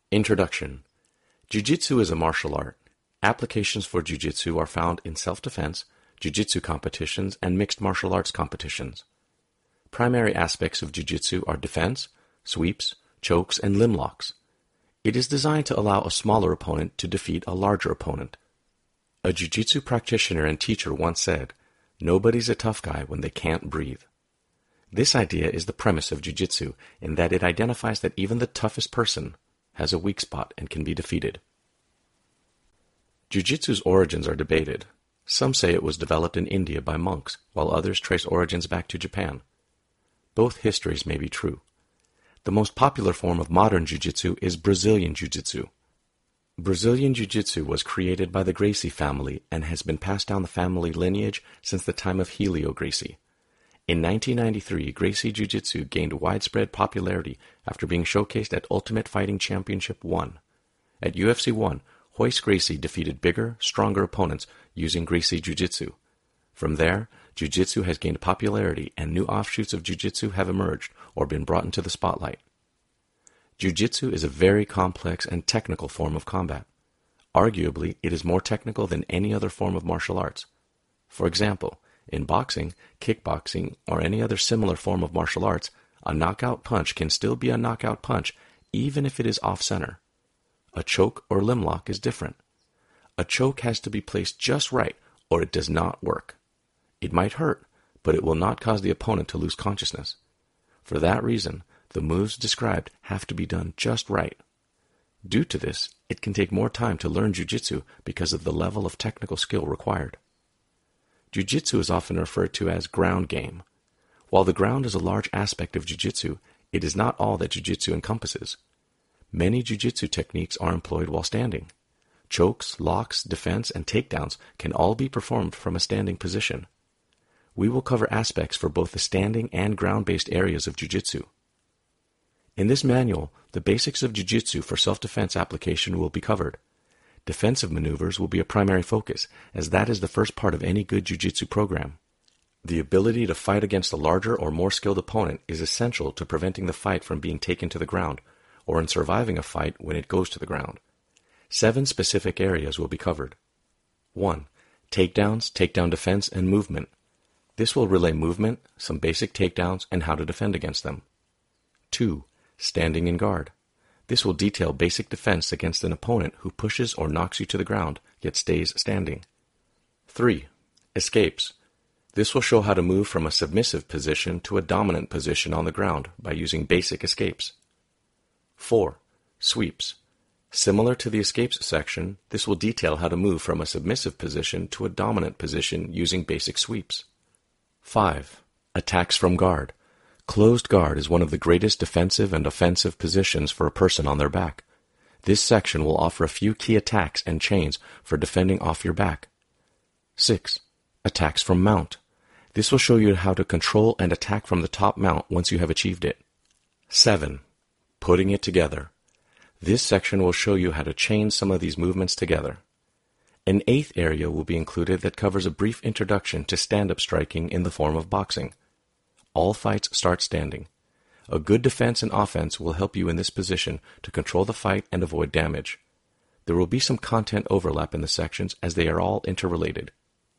Introduction. Jiu-Jitsu is a martial art. Applications for Jiu-Jitsu are found in self-defense, Jiu-Jitsu competitions, and mixed martial arts competitions. Primary aspects of Jiu-Jitsu are defense, sweeps, chokes, and limb locks. It is designed to allow a smaller opponent to defeat a larger opponent. A Jiu-Jitsu practitioner and teacher once said, "Nobody's a tough guy when they can't breathe." This idea is the premise of Jiu-Jitsu in that it identifies that even the toughest person has a weak spot and can be defeated. Jiu-Jitsu's origins are debated. Some say it was developed in India by monks, while others trace origins back to Japan. Both histories may be true. The most popular form of modern Jiu-Jitsu is Brazilian Jiu-Jitsu. Brazilian Jiu-Jitsu was created by the Gracie family and has been passed down the family lineage since the time of Helio Gracie. In 1993, Gracie Jiu-Jitsu gained widespread popularity after being showcased at Ultimate Fighting Championship 1. At UFC 1, Royce Gracie defeated bigger, stronger opponents using Gracie Jiu-Jitsu. From there, Jiu-Jitsu has gained popularity and new offshoots of Jiu-Jitsu have emerged or been brought into the spotlight. Jiu-Jitsu is a very complex and technical form of combat. Arguably, it is more technical than any other form of martial arts. For example, in boxing, kickboxing, or any other similar form of martial arts, a knockout punch can still be a knockout punch even if it is off-center. A choke or limb lock is different. A choke has to be placed just right or it does not work. It might hurt, but it will not cause the opponent to lose consciousness. For that reason, the moves described have to be done just right. Due to this, it can take more time to learn Jiu-Jitsu because of the level of technical skill required. Jiu-Jitsu is often referred to as ground game. While the ground is a large aspect of Jiu-Jitsu, it is not all that Jiu-Jitsu encompasses. Many Jiu-Jitsu techniques are employed while standing. Chokes, locks, defense, and takedowns can all be performed from a standing position. We will cover aspects for both the standing and ground-based areas of Jiu-Jitsu. In this manual, the basics of Jiu-Jitsu for self-defense application will be covered. Defensive maneuvers will be a primary focus, as that is the first part of any good Jiu-Jitsu program. The ability to fight against a larger or more skilled opponent is essential to preventing the fight from being taken to the ground, or in surviving a fight when it goes to the ground. 7 specific areas will be covered. 1. Takedowns, takedown defense, and movement. This will relay movement, some basic takedowns, and how to defend against them. 2. Standing in guard. This will detail basic defense against an opponent who pushes or knocks you to the ground, yet stays standing. 3. Escapes. This will show how to move from a submissive position to a dominant position on the ground by using basic escapes. 4. Sweeps. Similar to the escapes section, this will detail how to move from a submissive position to a dominant position using basic sweeps. 5. Attacks from guard. Closed guard is one of the greatest defensive and offensive positions for a person on their back. This section will offer a few key attacks and chains for defending off your back. 6. Attacks from mount. This will show you how to control and attack from the top mount once you have achieved it. 7. Putting it together. This section will show you how to chain some of these movements together. An 8th area will be included that covers a brief introduction to stand-up striking in the form of boxing. All fights start standing. A good defense and offense will help you in this position to control the fight and avoid damage. There will be some content overlap in the sections as they are all interrelated.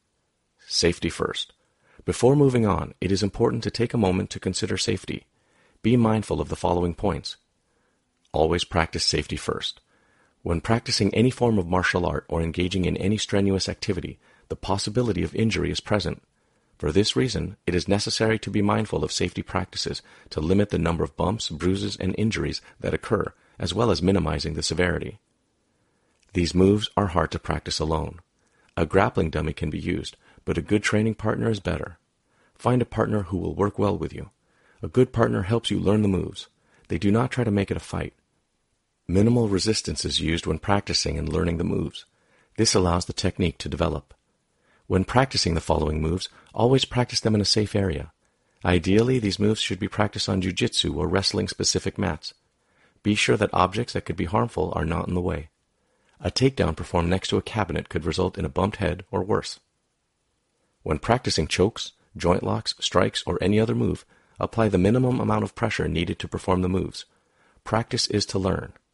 Safety first. Before moving on, it is important to take a moment to consider safety. Be mindful of the following points. Always practice safety first. When practicing any form of martial art or engaging in any strenuous activity, the possibility of injury is present. For this reason, it is necessary to be mindful of safety practices to limit the number of bumps, bruises, and injuries that occur, as well as minimizing the severity. These moves are hard to practice alone. A grappling dummy can be used, but a good training partner is better. Find a partner who will work well with you. A good partner helps you learn the moves. They do not try to make it a fight. Minimal resistance is used when practicing and learning the moves. This allows the technique to develop. When practicing the following moves, always practice them in a safe area. Ideally, these moves should be practiced on jiu-jitsu or wrestling-specific mats. Be sure that objects that could be harmful are not in the way. A takedown performed next to a cabinet could result in a bumped head or worse. When practicing chokes, joint locks, strikes, or any other move, apply the minimum amount of pressure needed to perform the moves. Practice is to learn.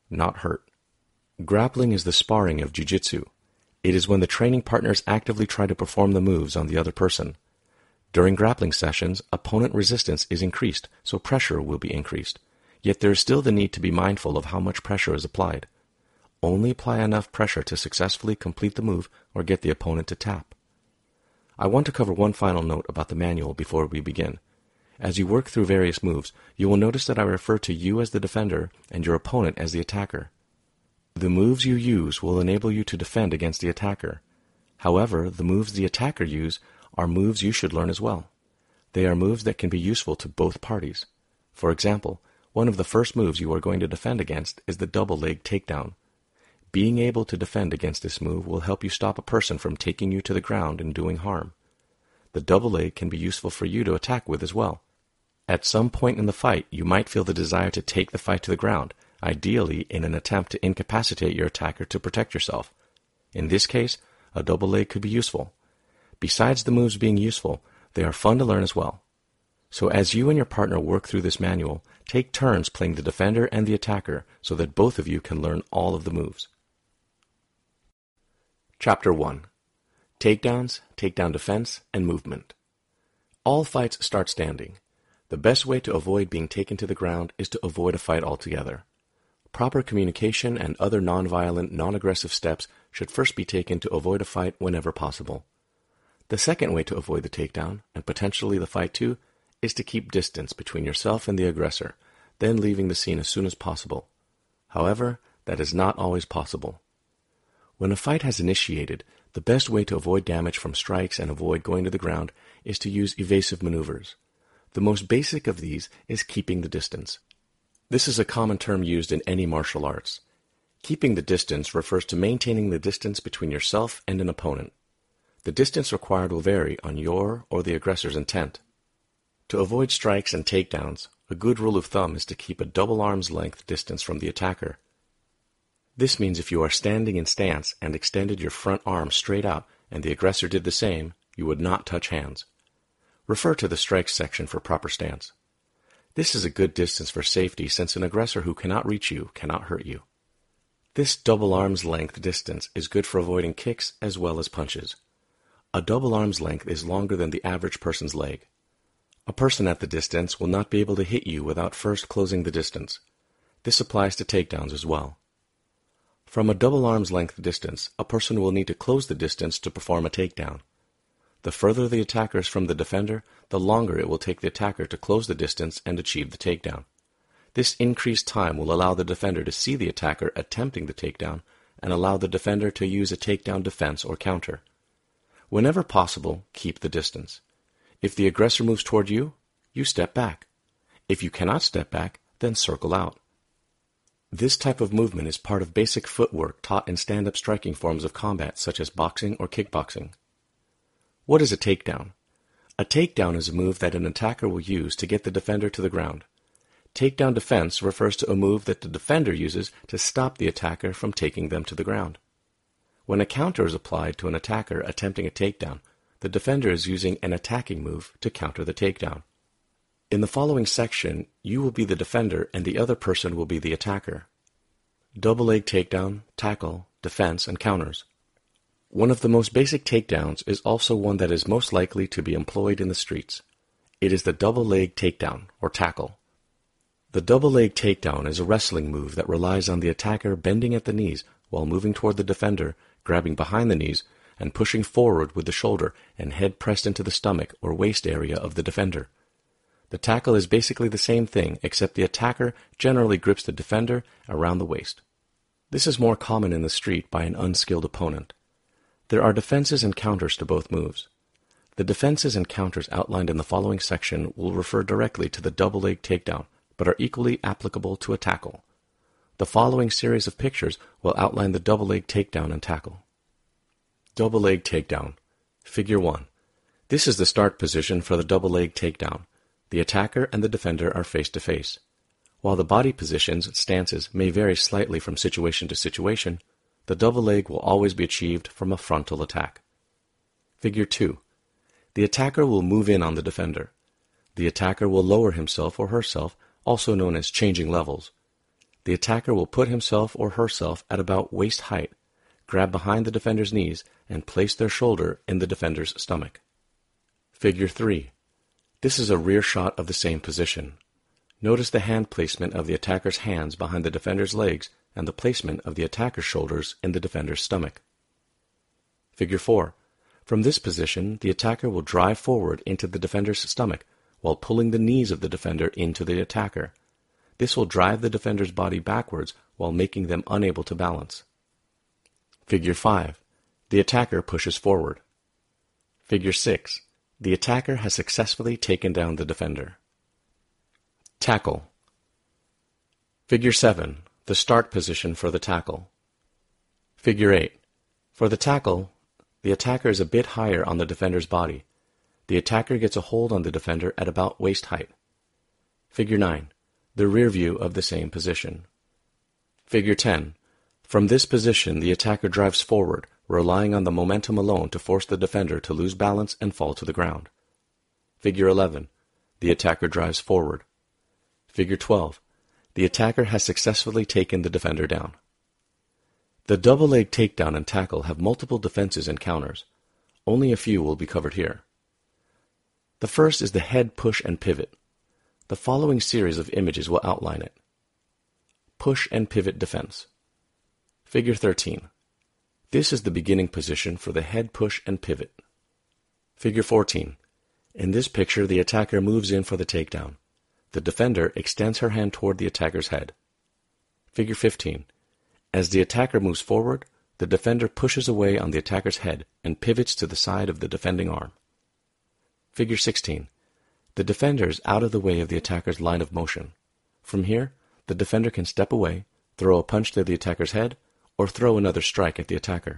not hurt. Grappling is the sparring of jiu-jitsu. It is when the training partners actively try to perform the moves on the other person. During grappling sessions, opponent resistance is increased, so pressure will be increased. Yet there is still the need to be mindful of how much pressure is applied. Only apply enough pressure to successfully complete the move or get the opponent to tap. I want to cover one final note about the manual before we begin. As you work through various moves, you will notice that I refer to you as the defender and your opponent as the attacker. The moves you use will enable you to defend against the attacker. However, the moves the attacker use are moves you should learn as well. They are moves that can be useful to both parties. For example, one of the first moves you are going to defend against is the double leg takedown. Being able to defend against this move will help you stop a person from taking you to the ground and doing harm. The double leg can be useful for you to attack with as well. At some point in the fight, you might feel the desire to take the fight to the ground, ideally in an attempt to incapacitate your attacker to protect yourself. In this case, a double leg could be useful. Besides the moves being useful, they are fun to learn as well. So as you and your partner work through this manual, take turns playing the defender and the attacker so that both of you can learn all of the moves. Chapter 1. Takedowns, takedown defense, and movement. All fights start standing. The best way to avoid being taken to the ground is to avoid a fight altogether. Proper communication and other non-violent, non-aggressive steps should first be taken to avoid a fight whenever possible. The second way to avoid the takedown, and potentially the fight too, is to keep distance between yourself and the aggressor, then leaving the scene as soon as possible. However, that is not always possible. When a fight has initiated, the best way to avoid damage from strikes and avoid going to the ground is to use evasive maneuvers. The most basic of these is keeping the distance. This is a common term used in any martial arts. Keeping the distance refers to maintaining the distance between yourself and an opponent. The distance required will vary on your or the aggressor's intent. To avoid strikes and takedowns, a good rule of thumb is to keep a double arm's length distance from the attacker. This means if you are standing in stance and extended your front arm straight out and the aggressor did the same, you would not touch hands. Refer to the strikes section for proper stance. This is a good distance for safety since an aggressor who cannot reach you cannot hurt you. This double arm's length distance is good for avoiding kicks as well as punches. A double arm's length is longer than the average person's leg. A person at the distance will not be able to hit you without first closing the distance. This applies to takedowns as well. From a double arm's length distance, a person will need to close the distance to perform a takedown. The further the attacker is from the defender, the longer it will take the attacker to close the distance and achieve the takedown. This increased time will allow the defender to see the attacker attempting the takedown and allow the defender to use a takedown defense or counter. Whenever possible, keep the distance. If the aggressor moves toward you, you step back. If you cannot step back, then circle out. This type of movement is part of basic footwork taught in stand-up striking forms of combat such as boxing or kickboxing. What is a takedown? A takedown is a move that an attacker will use to get the defender to the ground. Takedown defense refers to a move that the defender uses to stop the attacker from taking them to the ground. When a counter is applied to an attacker attempting a takedown, the defender is using an attacking move to counter the takedown. In the following section, you will be the defender and the other person will be the attacker. Double leg takedown, tackle, defense, and counters. One of the most basic takedowns is also one that is most likely to be employed in the streets. It is the double leg takedown, or tackle. The double leg takedown is a wrestling move that relies on the attacker bending at the knees while moving toward the defender, grabbing behind the knees, and pushing forward with the shoulder and head pressed into the stomach or waist area of the defender. The tackle is basically the same thing, except the attacker generally grips the defender around the waist. This is more common in the street by an unskilled opponent. There are defenses and counters to both moves. The defenses and counters outlined in the following section will refer directly to the double leg takedown, but are equally applicable to a tackle. The following series of pictures will outline the double leg takedown and tackle. Double leg takedown. Figure 1. This is the start position for the double leg takedown. The attacker and the defender are face to face. While the body positions and stances may vary slightly from situation to situation, the double leg will always be achieved from a frontal attack. Figure 2. The attacker will move in on the defender. The attacker will lower himself or herself, also known as changing levels. the attacker will put himself or herself at about waist height, grab behind the defender's knees, and place their shoulder in the defender's stomach. Figure 3. This is a rear shot of the same position. Notice the hand placement of the attacker's hands behind the defender's legs and the placement of the attacker's shoulders in the defender's stomach. Figure 4. From this position, the attacker will drive forward into the defender's stomach while pulling the knees of the defender into the attacker. This will drive the defender's body backwards while making them unable to balance. Figure 5. The attacker pushes forward. Figure 6. The attacker has successfully taken down the defender. Tackle. Figure 7. The start position for the tackle. Figure 8. For the tackle, the attacker is a bit higher on the defender's body. The attacker gets a hold on the defender at about waist height. Figure 9. The rear view of the same position. Figure 10. From this position, the attacker drives forward, relying on the momentum alone to force the defender to lose balance and fall to the ground. Figure 11. The attacker drives forward. Figure 12. The attacker has successfully taken the defender down. The double leg takedown and tackle have multiple defenses and counters. Only a few will be covered here. The first is the head push and pivot. The following series of images will outline it. Push and pivot defense. Figure 13. This is the beginning position for the head push and pivot. Figure 14. In this picture, the attacker moves in for the takedown. The defender extends her hand toward the attacker's head. Figure 15. As the attacker moves forward, the defender pushes away on the attacker's head and pivots to the side of the defending arm. Figure 16. The defender is out of the way of the attacker's line of motion. From here, the defender can step away, throw a punch to the attacker's head, or throw another strike at the attacker.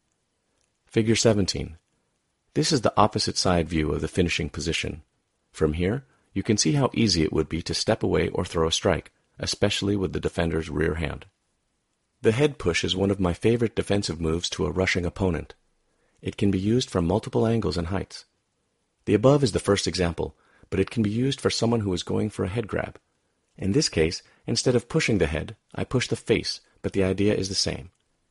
Figure 17. This is the opposite side view of the finishing position. From here, you can see how easy it would be to step away or throw a strike, especially with the defender's rear hand. The head push is one of my favorite defensive moves to a rushing opponent. It can be used from multiple angles and heights. The above is the first example, but it can be used for someone who is going for a head grab. In this case, instead of pushing the head, I push the face, but the idea is the same.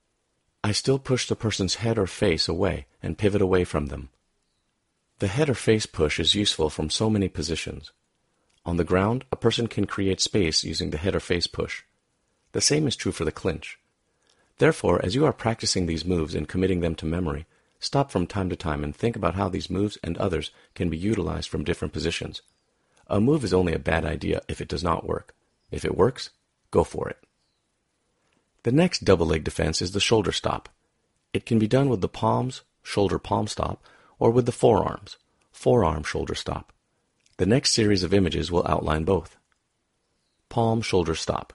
I still push the person's head or face away and pivot away from them. The head or face push is useful from so many positions. On the ground, a person can create space using the head or face push. The same is true for the clinch. Therefore, as you are practicing these moves and committing them to memory, stop from time to time and think about how these moves and others can be utilized from different positions. A move is only a bad idea if it does not work. If it works, go for it. The next double leg defense is the shoulder stop. It can be done with the palms, shoulder palm stop, or with the forearms, forearm shoulder stop. The next series of images will outline both. Palm shoulder stop.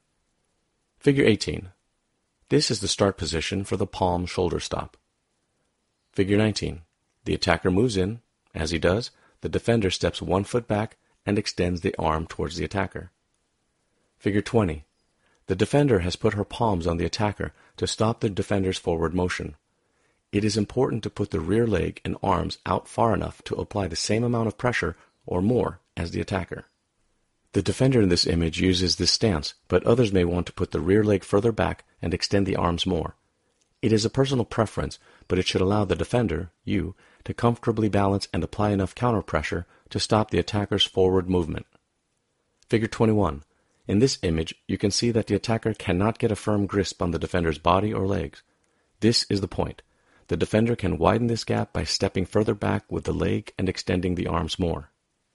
Figure 18. This is the start position for the palm shoulder stop. Figure 19. The attacker moves in. As he does, the defender steps 1 foot back and extends the arm towards the attacker. Figure 20. The defender has put her palms on the attacker to stop the defender's forward motion. It is important to put the rear leg and arms out far enough to apply the same amount of pressure or more as the attacker. The defender in this image uses this stance, but others may want to put the rear leg further back and extend the arms more. It is a personal preference, but it should allow the defender, you, to comfortably balance and apply enough counter pressure to stop the attacker's forward movement. Figure 21. In this image, you can see that the attacker cannot get a firm grasp on the defender's body or legs. This is the point. The defender can widen this gap by stepping further back with the leg and extending the arms more.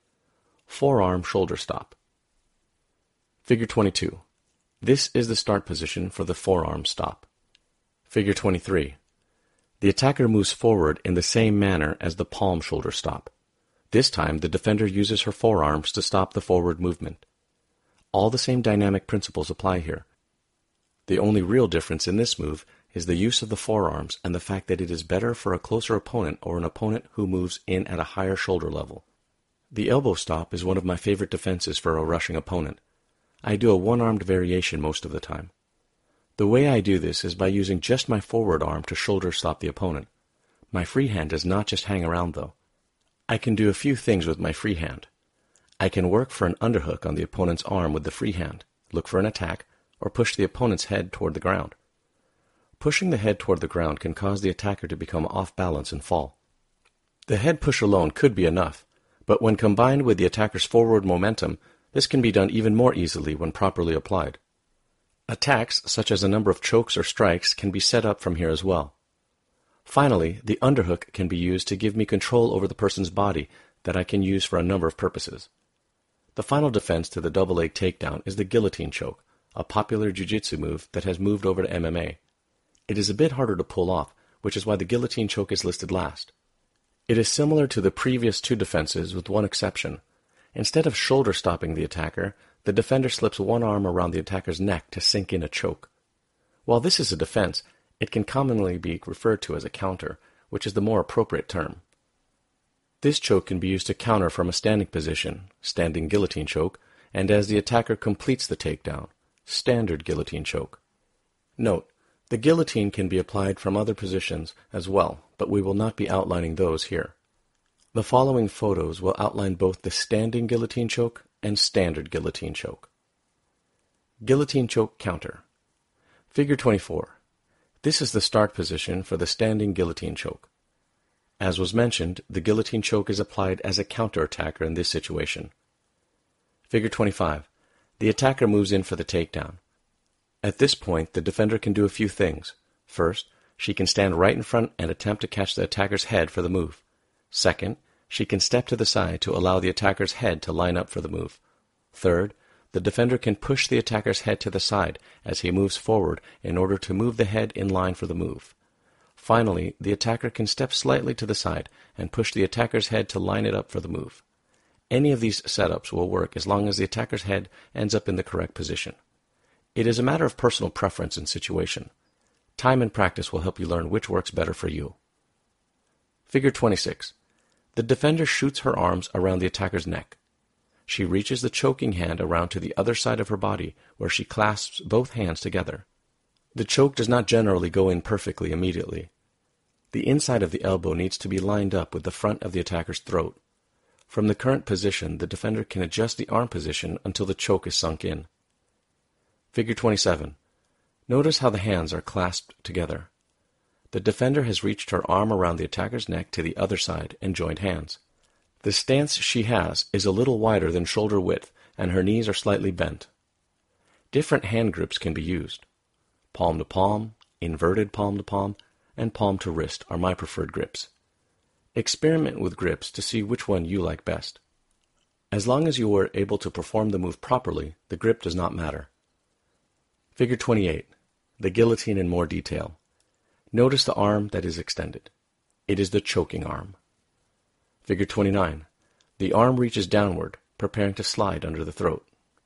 Forearm shoulder stop. Figure 22. This is the start position for the forearm stop. Figure 23. The attacker moves forward in the same manner as the palm shoulder stop. This time, the defender uses her forearms to stop the forward movement. All the same dynamic principles apply here. The only real difference in this move is the use of the forearms and the fact that it is better for a closer opponent or an opponent who moves in at a higher shoulder level. The elbow stop is one of my favorite defenses for a rushing opponent. I do a one-armed variation most of the time. The way I do this is by using just my forward arm to shoulder stop the opponent. My free hand does not just hang around, though. I can do a few things with my free hand. I can work for an underhook on the opponent's arm with the free hand, look for an attack, or push the opponent's head toward the ground. Pushing the head toward the ground can cause the attacker to become off balance and fall. The head push alone could be enough, but when combined with the attacker's forward momentum, this can be done even more easily when properly applied. Attacks, such as a number of chokes or strikes, can be set up from here as well. Finally, the underhook can be used to give me control over the person's body that I can use for a number of purposes. The final defense to the double leg takedown is the guillotine choke, a popular jiu-jitsu move that has moved over to MMA. It is a bit harder to pull off, which is why the guillotine choke is listed last. It is similar to the previous two defenses with one exception. Instead of shoulder stopping the attacker, the defender slips one arm around the attacker's neck to sink in a choke. While this is a defense, it can commonly be referred to as a counter, which is the more appropriate term. This choke can be used to counter from a standing position, standing guillotine choke, and as the attacker completes the takedown, standard guillotine choke. Note, the guillotine can be applied from other positions as well, but we will not be outlining those here. The following photos will outline both the standing guillotine choke and standard guillotine choke. Guillotine choke counter. Figure 24. This is the start position for the standing guillotine choke. As was mentioned, the guillotine choke is applied as a counterattacker in this situation. Figure 25. The attacker moves in for the takedown. At this point, the defender can do a few things. First, she can stand right in front and attempt to catch the attacker's head for the move. Second, she can step to the side to allow the attacker's head to line up for the move. Third, the defender can push the attacker's head to the side as he moves forward in order to move the head in line for the move. Finally, the attacker can step slightly to the side and push the attacker's head to line it up for the move. Any of these setups will work as long as the attacker's head ends up in the correct position. It is a matter of personal preference and situation. Time and practice will help you learn which works better for you. Figure 26. The defender shoots her arms around the attacker's neck. She reaches the choking hand around to the other side of her body, where she clasps both hands together. The choke does not generally go in perfectly immediately. The inside of the elbow needs to be lined up with the front of the attacker's throat. From the current position, the defender can adjust the arm position until the choke is sunk in. Figure 27. Notice how the hands are clasped together. The defender has reached her arm around the attacker's neck to the other side and joined hands. The stance she has is a little wider than shoulder width, and her knees are slightly bent. Different hand grips can be used. Palm to palm, inverted palm to palm, and palm to wrist are my preferred grips. Experiment with grips to see which one you like best. As long as you are able to perform the move properly, the grip does not matter. Figure 28. The guillotine in more detail. Notice the arm that is extended. It is the choking arm. Figure 29. The arm reaches downward, preparing to slide under the throat.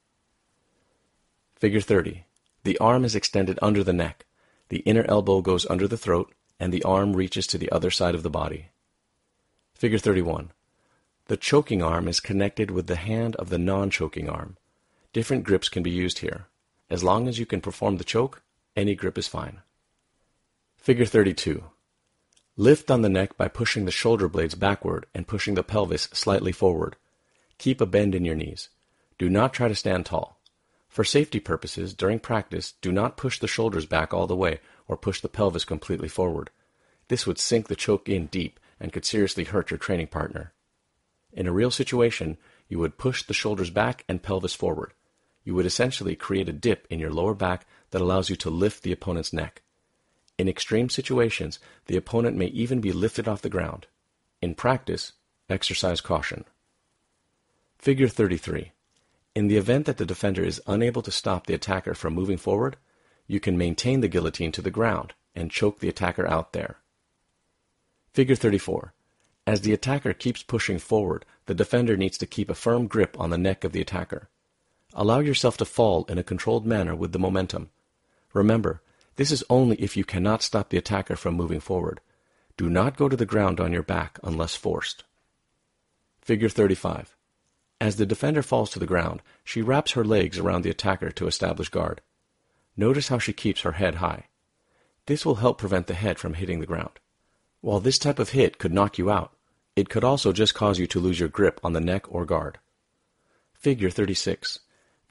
Figure 30. The arm is extended under the neck. The inner elbow goes under the throat, and the arm reaches to the other side of the body. Figure 31. The choking arm is connected with the hand of the non-choking arm. Different grips can be used here. As long as you can perform the choke, any grip is fine. Figure 32. Lift on the neck by pushing the shoulder blades backward and pushing the pelvis slightly forward. Keep a bend in your knees. Do not try to stand tall. For safety purposes, during practice, do not push the shoulders back all the way or push the pelvis completely forward. This would sink the choke in deep and could seriously hurt your training partner. In a real situation, you would push the shoulders back and pelvis forward. You would essentially create a dip in your lower back that allows you to lift the opponent's neck. In extreme situations, the opponent may even be lifted off the ground. In practice, exercise caution. Figure 33. In the event that the defender is unable to stop the attacker from moving forward, you can maintain the guillotine to the ground and choke the attacker out there. Figure 34. As the attacker keeps pushing forward, the defender needs to keep a firm grip on the neck of the attacker. Allow yourself to fall in a controlled manner with the momentum. Remember, this is only if you cannot stop the attacker from moving forward. Do not go to the ground on your back unless forced. Figure 35. As the defender falls to the ground, she wraps her legs around the attacker to establish guard. Notice how she keeps her head high. This will help prevent the head from hitting the ground. While this type of hit could knock you out, it could also just cause you to lose your grip on the neck or guard. Figure 36.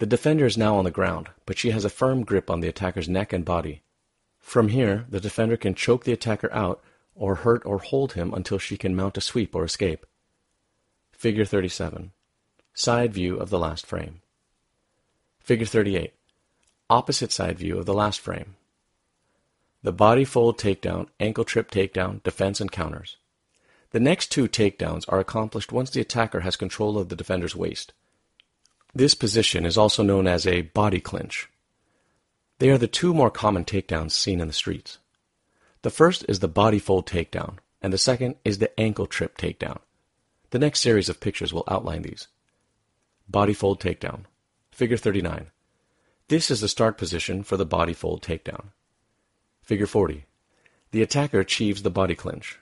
The defender is now on the ground, but she has a firm grip on the attacker's neck and body. From here, the defender can choke the attacker out or hurt or hold him until she can mount a sweep or escape. Figure 37. Side view of the last frame. Figure 38. Opposite side view of the last frame. The body fold takedown, ankle trip takedown, defense, and counters. The next two takedowns are accomplished once the attacker has control of the defender's waist. This position is also known as a body clinch. They are the two more common takedowns seen in the streets. The first is the body fold takedown, and the second is the ankle trip takedown. The next series of pictures will outline these. Body fold takedown. Figure 39. This is the start position for the body fold takedown. Figure 40. The attacker achieves the body clinch.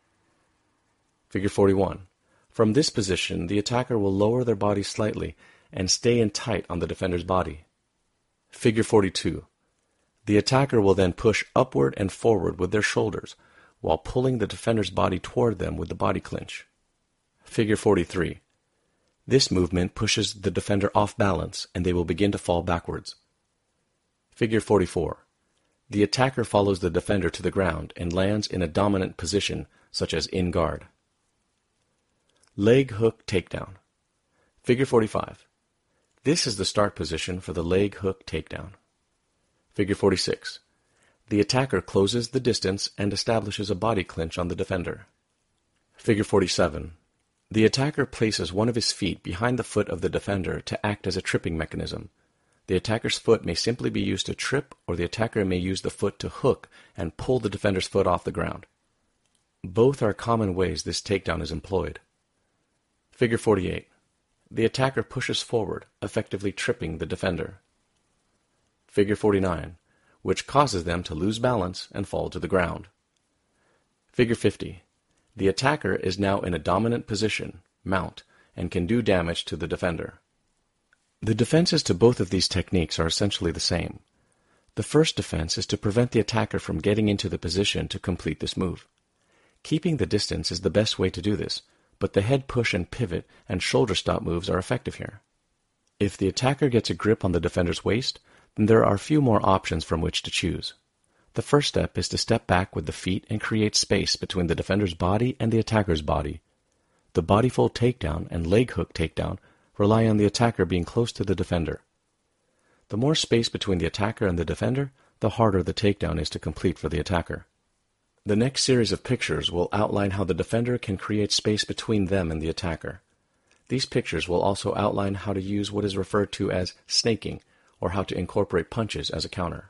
Figure 41. From this position, the attacker will lower their body slightly and stay in tight on the defender's body. Figure 42. The attacker will then push upward and forward with their shoulders while pulling the defender's body toward them with the body clinch. Figure 43. This movement pushes the defender off balance and they will begin to fall backwards. Figure 44. The attacker follows the defender to the ground and lands in a dominant position, such as in guard. Leg hook takedown. Figure 45. This is the start position for the leg hook takedown. Figure 46. The attacker closes the distance and establishes a body clinch on the defender. Figure 47. The attacker places one of his feet behind the foot of the defender to act as a tripping mechanism. The attacker's foot may simply be used to trip, or the attacker may use the foot to hook and pull the defender's foot off the ground. Both are common ways this takedown is employed. Figure 48. The attacker pushes forward, effectively tripping the defender. Figure 49, which causes them to lose balance and fall to the ground. Figure 50. The attacker is now in a dominant position, mount, and can do damage to the defender. The defenses to both of these techniques are essentially the same. The first defense is to prevent the attacker from getting into the position to complete this move. Keeping the distance is the best way to do this, but the head push and pivot and shoulder stop moves are effective here. If the attacker gets a grip on the defender's waist, then there are few more options from which to choose. The first step is to step back with the feet and create space between the defender's body and the attacker's body. The body fold takedown and leg hook takedown rely on the attacker being close to the defender. The more space between the attacker and the defender, the harder the takedown is to complete for the attacker. The next series of pictures will outline how the defender can create space between them and the attacker. These pictures will also outline how to use what is referred to as snaking, or how to incorporate punches as a counter.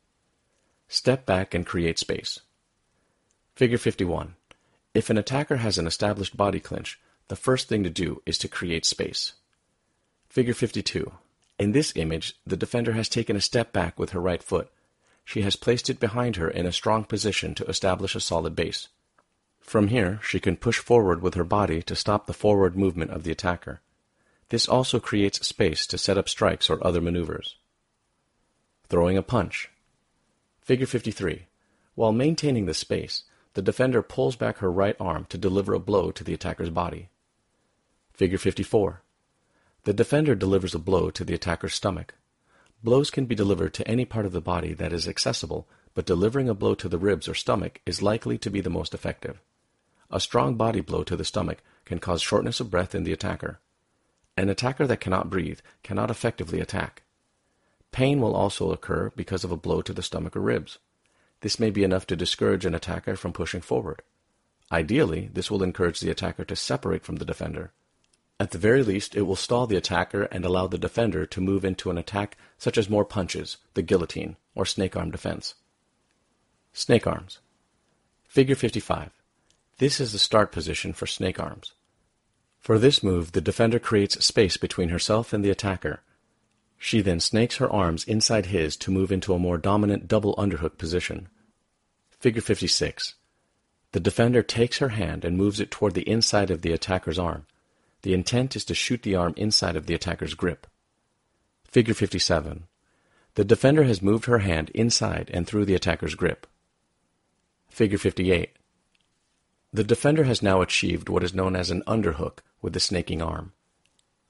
Step back and create space. Figure 51. If an attacker has an established body clinch, the first thing to do is to create space. Figure 52. In this image, the defender has taken a step back with her right foot. She has placed it behind her in a strong position to establish a solid base. From here, she can push forward with her body to stop the forward movement of the attacker. This also creates space to set up strikes or other maneuvers. Throwing a punch. Figure 53. While maintaining the space, the defender pulls back her right arm to deliver a blow to the attacker's body. Figure 54. The defender delivers a blow to the attacker's stomach. Blows can be delivered to any part of the body that is accessible, but delivering a blow to the ribs or stomach is likely to be the most effective. A strong body blow to the stomach can cause shortness of breath in the attacker. An attacker that cannot breathe cannot effectively attack. Pain will also occur because of a blow to the stomach or ribs. This may be enough to discourage an attacker from pushing forward. Ideally, this will encourage the attacker to separate from the defender. At the very least, it will stall the attacker and allow the defender to move into an attack such as more punches, the guillotine, or snake arm defense. Snake arms. Figure 55. This is the start position for snake arms. For this move, the defender creates space between herself and the attacker. She then snakes her arms inside his to move into a more dominant double underhook position. Figure 56. The defender takes her hand and moves it toward the inside of the attacker's arm. The intent is to shoot the arm inside of the attacker's grip. Figure 57. The defender has moved her hand inside and through the attacker's grip. Figure 58. The defender has now achieved what is known as an underhook with the snaking arm.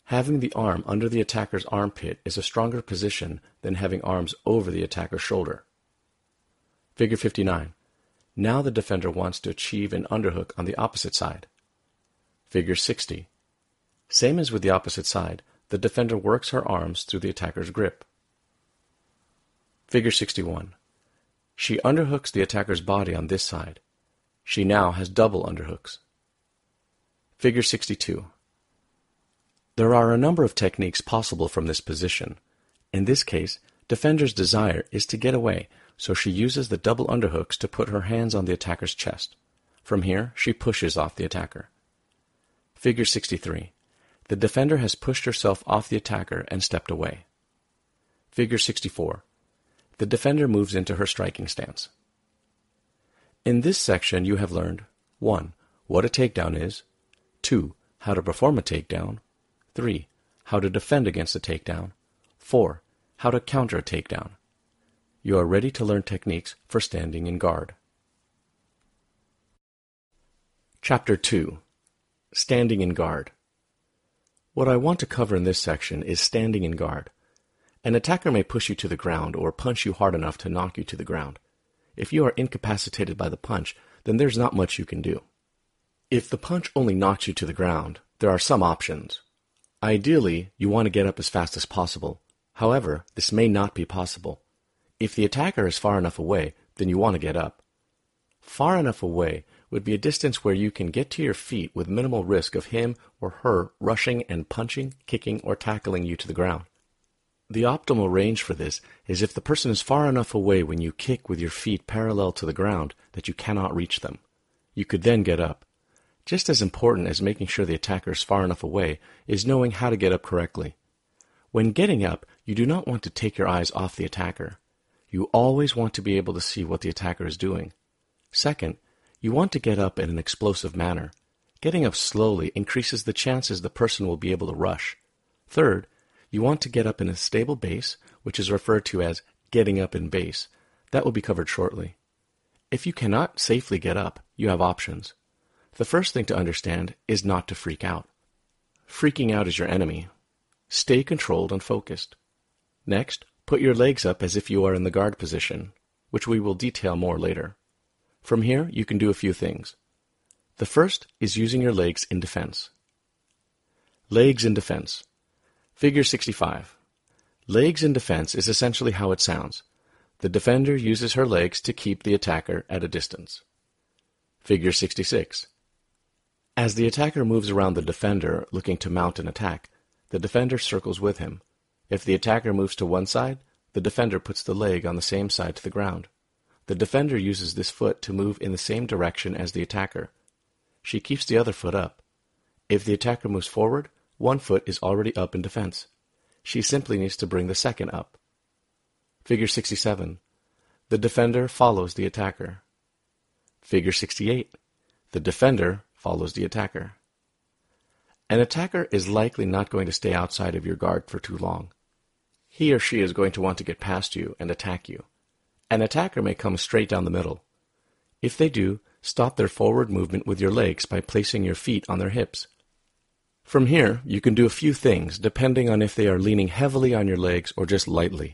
Having the arm under the attacker's armpit is a stronger position than having arms over the attacker's shoulder. Figure 59. Now the defender wants to achieve an underhook on the opposite side. Figure 60. Same as with the opposite side, the defender works her arms through the attacker's grip. Figure 61. She underhooks the attacker's body on this side. She now has double underhooks. Figure 62. There are a number of techniques possible from this position. In this case, defender's desire is to get away, so she uses the double underhooks to put her hands on the attacker's chest. From here, she pushes off the attacker. Figure 63. The defender has pushed herself off the attacker and stepped away. Figure 64. The defender moves into her striking stance. In this section, you have learned 1. What a takedown is, 2. How to perform a takedown, 3. How to defend against a takedown, 4. How to counter a takedown. You are ready to learn techniques for standing in guard. Chapter 2. Standing in guard. What I want to cover in this section is standing in guard. An attacker may push you to the ground or punch you hard enough to knock you to the ground. If you are incapacitated by the punch, then there's not much you can do. If the punch only knocks you to the ground, there are some options. Ideally, you want to get up as fast as possible. However, this may not be possible. If the attacker is far enough away, then you want to get up. Far enough away would be a distance where you can get to your feet with minimal risk of him or her rushing and punching, kicking, or tackling you to the ground. The optimal range for this is if the person is far enough away when you kick with your feet parallel to the ground that you cannot reach them. You could then get up. Just as important as making sure the attacker is far enough away is knowing how to get up correctly. When getting up, you do not want to take your eyes off the attacker. You always want to be able to see what the attacker is doing. Second, you want to get up in an explosive manner. Getting up slowly increases the chances the person will be able to rush. Third, you want to get up in a stable base, which is referred to as getting up in base. That will be covered shortly. If you cannot safely get up, you have options. The first thing to understand is not to freak out. Freaking out is your enemy. Stay controlled and focused. Next, put your legs up as if you are in the guard position, which we will detail more later. From here, you can do a few things. The first is using your legs in defense. Legs in defense. Figure 65. Legs in defense is essentially how it sounds. The defender uses her legs to keep the attacker at a distance. Figure 66. As the attacker moves around the defender looking to mount an attack, the defender circles with him. If the attacker moves to one side, the defender puts the leg on the same side to the ground. The defender uses this foot to move in the same direction as the attacker. She keeps the other foot up. If the attacker moves forward, one foot is already up in defense. She simply needs to bring the second up. Figure 67. The defender follows the attacker. Figure 68. The defender follows the attacker. An attacker is likely not going to stay outside of your guard for too long. He or she is going to want to get past you and attack you. An attacker may come straight down the middle. If they do, stop their forward movement with your legs by placing your feet on their hips. From here, you can do a few things depending on if they are leaning heavily on your legs or just lightly.